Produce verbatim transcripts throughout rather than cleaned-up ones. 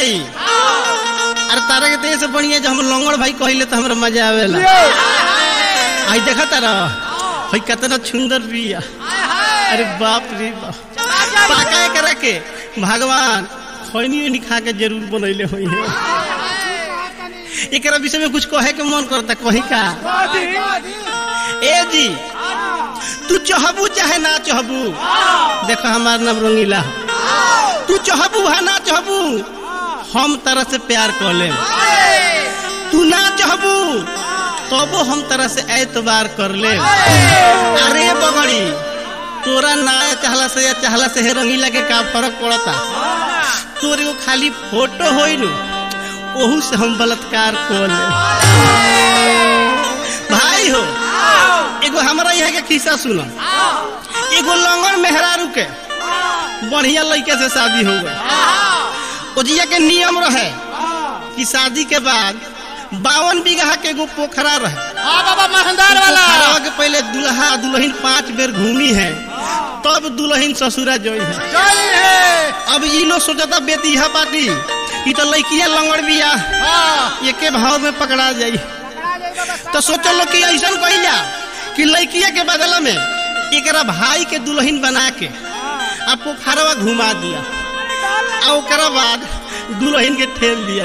भाई अरे तारा के तेज से बढ़िया जब हम लंगड़ भाई कहले तो हमरा मजा आवेला। आई देखा तारा भाई कितना सुंदर बिया। अरे बाप रे बाप पाका करा के भगवान खैनी नहीं खा के जरूर बनैले होई है। एकरा विषय में कुछ कहे के मन करता कहीं का ए जी तू चाहबू चाहे ना चाहबू देखो हमार नाम रंगीला तू चाहबू है ना चाहबू हम तरह से प्यार कर ले तू ना चाहबू तो वो हम तरह से एतबार कर ले। अरे बगड़ी तोरा ना चाहला से या चाहला से है रंगीला के का फर्क पड़ता तोरे को खाली फोटो होई नु ओहू से हम बलात्कार कर ले। भाई हो एगो हमारा यहाँ के किस्सा सुनो। एगो लंगड़ मेहरारू के बढ़िया लड़के से शादी हो गई। ओजिया के नियम रहे कि शादी के बाद बावन बीघा के एगो पोखरा रहे। हाँ बाबा महंदार वाला के पहले दुल्हा दुल्हन पांच बेर घूमी है तब दुल्हन ससुरा जोई है। अब ये लोग सोचता बेतिया पार्टी ये तो लड़किया लंगड़ बिया ये के भाव में पकड़ा जाये तो सोचो लोग कि ऐसा कहिया कि लड़किया के बदला में एक भाई के दुल्हन बना के आप पोखरवा घुमा दिया और बाद दुल्हन के ठेल दिया।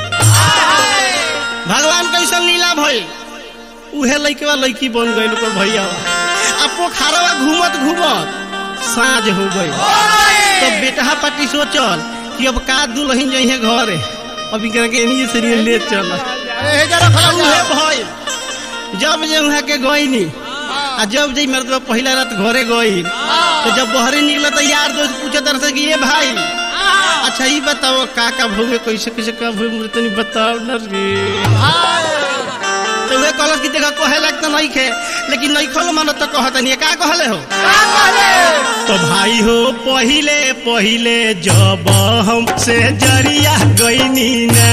भगवान कैसा लीला भई उहे लड़के लड़की बन गई भैया अब पोखरवा घूमत घूमत साँझ हो गई तो बेटा पार्टी सोचल कि अब का दुल्हन जइहे घर अभी से ले चल भाई जब जे वहाँ के गई नी आ जब जे मर्द पहला रात घरे गई तो जब बहरे निकला तो यार दोस्त पूछे तरह से कि ये भाई अच्छा ये बताओ का का भोगे कैसे कैसे का भोगे तनी बताओ न रे। तो वे कहलस कि देखा कहे लायक तो नहीं खे लेकिन नहीं खोलो मानो तो कहता नहीं का कहले हो तो भाई हो पहिले पहिले जब हमसे जरिया गईनी ना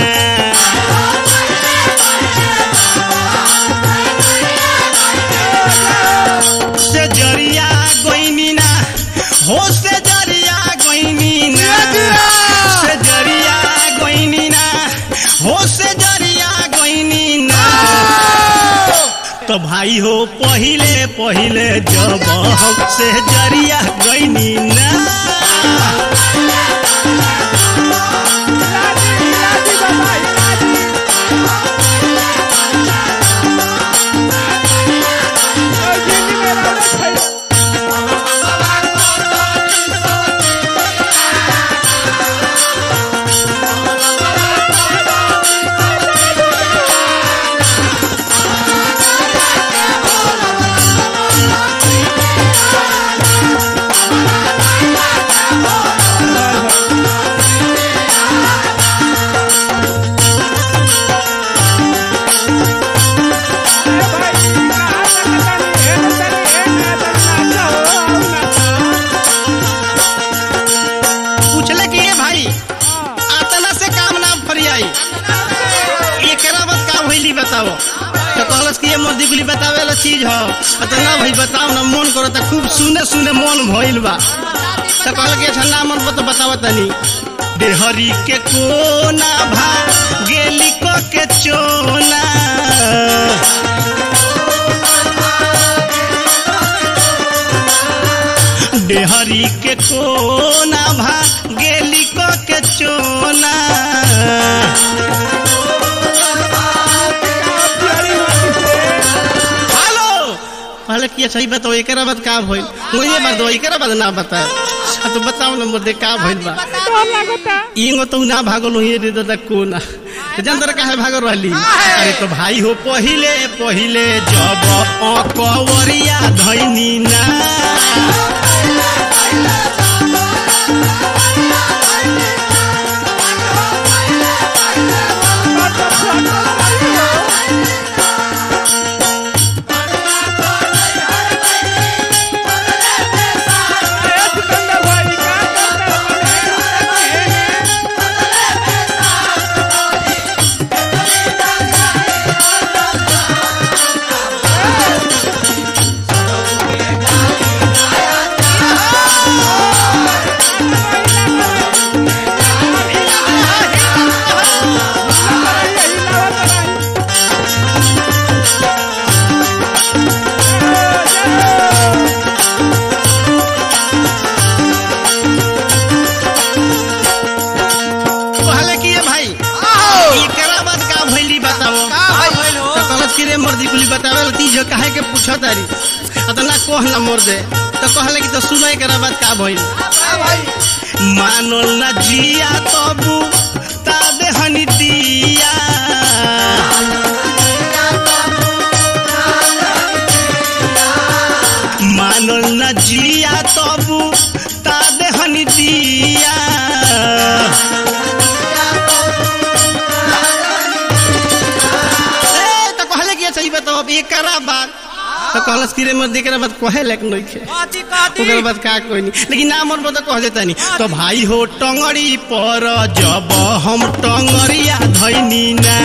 से जरिया गईनी ना हो से जरिया गईनी ना से जरिया गईनी ना हो से जरिया गईनी ना तो भाई हो पहिले पहिले जब हमसे जरिया गईनी ना बताओ तो कहलस कि ये मोदी गुली बतावे वाला चीज हो तो ना भाई बताओ ना मन करो तो खूब सुने सुने मन भइल बा तो कहल के ठंडा मन तो बताओ तनी देहरी के कोना भा गेली को के चोना देहरी के कोना भा गेली को के चोना पहले किया सही बताओ एक बात का भइल मुझे बात दो एक बात ना बता तो बताओ ना मुझे का भइल बा इंगो तो ना भागल ही रे दादा कोना जनतर काहे भागल रहली। अरे तो भाई हो पहिले पहिले जब अकवरिया धइनी ना पूछो तारी अतना कोह ना मोर दे तो कहले कि तो सुनो एकरा बात का भइल मानल ना जिया तबु ता देहनी दिया मानल ना जिया तबु ता देहनी दिया तो एकरा बात तो कहलस कि रे मत एकरा बात कहे लायक नहीं खे ओकरा बात का कोई नहीं लेकिन ना मन बता कह देता नहीं तो भाई हो टंगड़ी पर जब हम टंगड़िया धइनी ना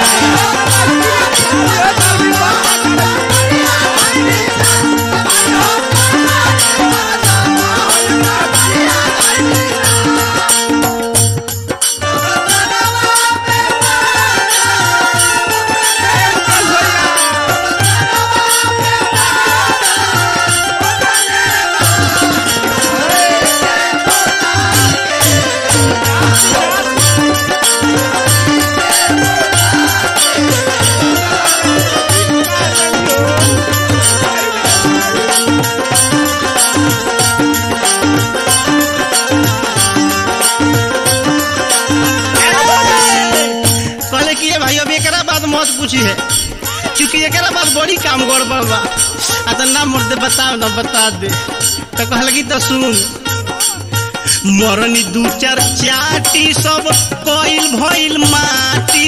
मत पूछी है क्योंकि एकरा बात बड़ी काम गड़बड़ बा आ ना मर्दे बताओ ना बता दे तो कहल कि तो सुन मरनी दू चार चाटी सब कोइल भइल माटी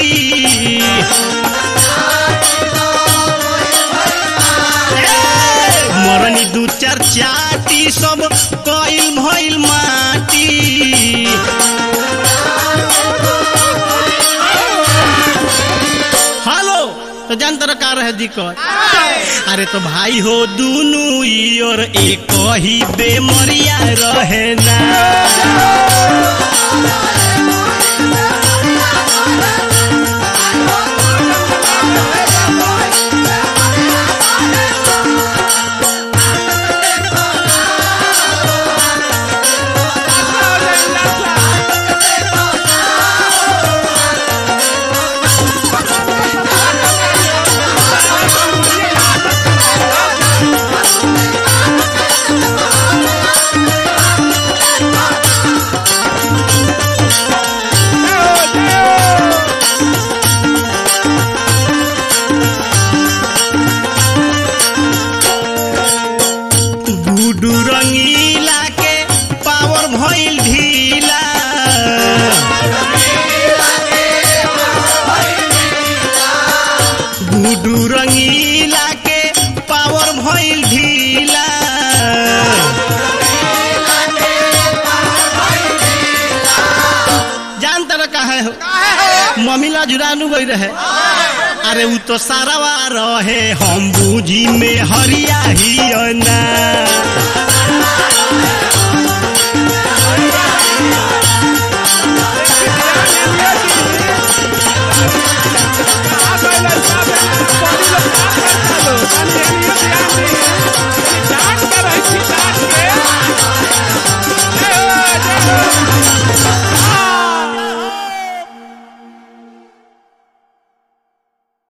मरनी दू चार चाटी सब कोइल भइल माटी तो जान तर का रहे दिक्कत अरे तो भाई हो दूनू और एक ही बेमरिया रहे ना रंगीला के पावर भइल ढीला गुडू रंगीला के पावर भइल ढीला जान तर काहे हो मम्मीला जुरानू गई रहे अरे वो तो सारा रहे हम बूझी में हरिया ही ना